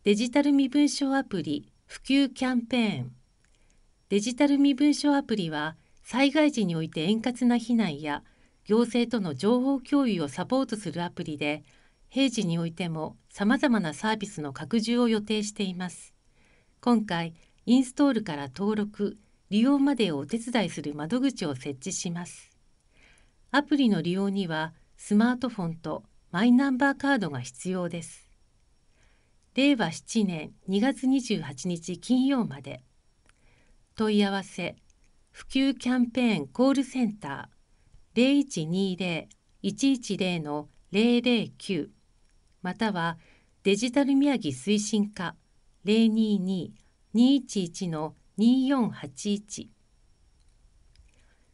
デジタル身分証アプリ普及キャンペーン。デジタル身分証アプリは、災害時において円滑な避難や行政との情報共有をサポートするアプリで、平時においてもさまざまなサービスの拡充を予定しています。今回、インストールから登録、利用までをお手伝いする窓口を設置します。アプリの利用には、スマートフォンとマイナンバーカードが必要です。令和7年2月28日金曜まで。問い合わせ、普及キャンペーンコールセンター 0120-110-009 またはデジタル宮城推進課 022-211-2481